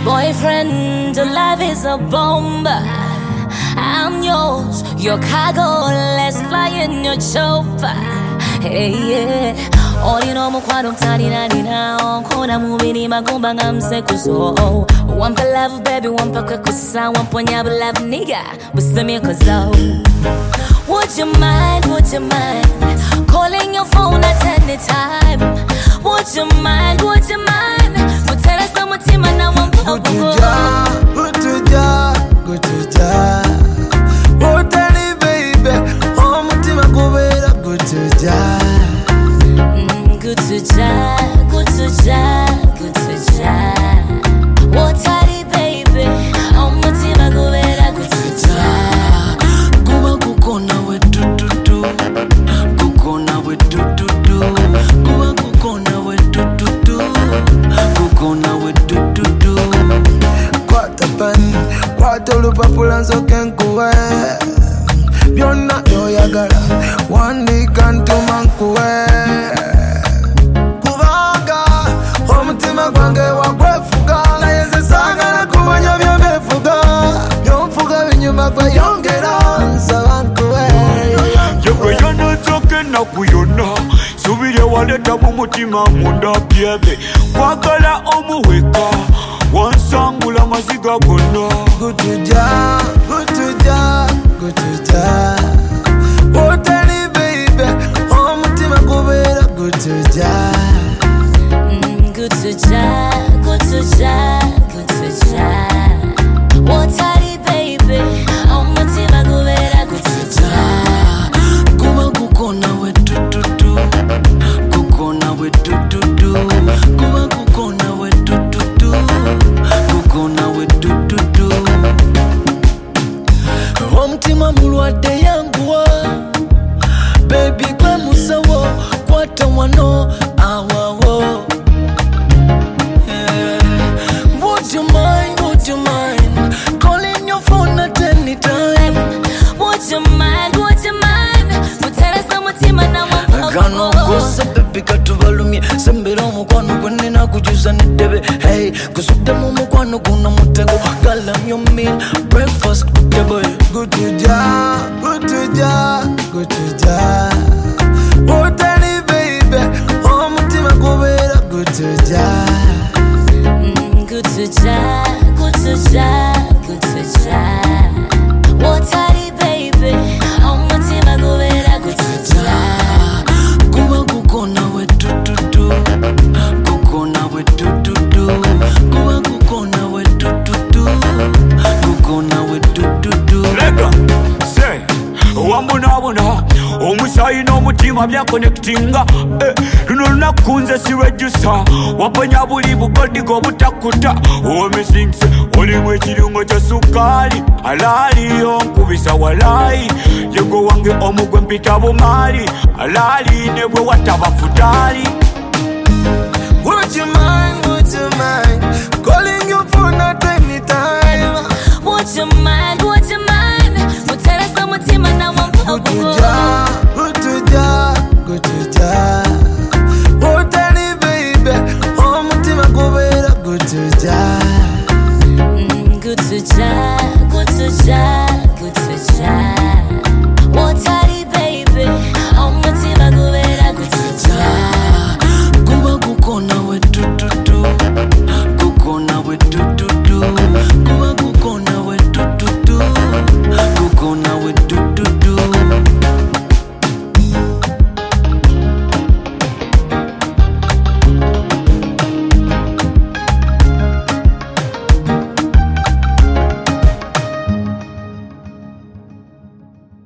Boyfriend, life is a bomb. I'm yours, your cargo. Let's fly in your chopper. Hey yeah. Oli no mukwano mtani na nina Kona mubini magumba nga msekuso Wampa love baby, wampa kwekusa Wamponya love nigga, busame kozo. Would you mind, calling your phone at any time? Would you mind, Kutera sa mutima na wampa Gutuja, gutuja Wotani baby, mutima kubera gutuja Gutuja Wotari baby Omutima gubera gutuja Kuba kukona we tututu Kukona we tututu Kuba kukona we tututu Kukona we tututu Kwata pen Kwata olupapula nsoke nkuwe Byonna byoyagala Wandika ntuma nkuwe Omutima gwange wagwefuga naye nze saagala kumanya by'obefuga by'onfuga binyuma gwe yongera nsaba nkuwe Yegwe yonozoke ennaku yonna subira ewaleta mu mutima munda byebe kwagala omuweka wansangula maziga gonna Gutuja Wotali baby omutima gubeera gutuja Gutuja Wotari baby Omutima gubera gutuja Kuba kukona we tututu Kukona we tututu Kuba kukona we tututu Kukona we tututu Omutima mulwadde yanguwa Baby gwe musawo Kwata wano awawo Would you mind calling your phone at any time? Would you mind Kutera sa mutima na wampa Gano gosa baby katubalumye Sembera omukwano gwenina kujuza nedebe Hey, kusudde mu mukwano guno mutego Gala your meal, breakfast, yeah boy Gutuja Wotali baby, omutima gubeera gutuja Gutuja Wotari baby Omutima gubera gutuja Kuba kukona we tututu Kukona we tututu Kuba kukona we tututu Kukona we tututu Lega, say, wambunabuna omusayi n'omutima byakonectinga luno lunaku nze sirejusa wamponya buli bugodigo obutakuta omisingse olimu ekirungo kya sukaali alaali onkubisa walayi yego wange omugwe mpita bumaali alaali ne bwe wataba futali. Would you mind calling your phone at any time? Would you mind Kutera sa mutima na wampa Gutuja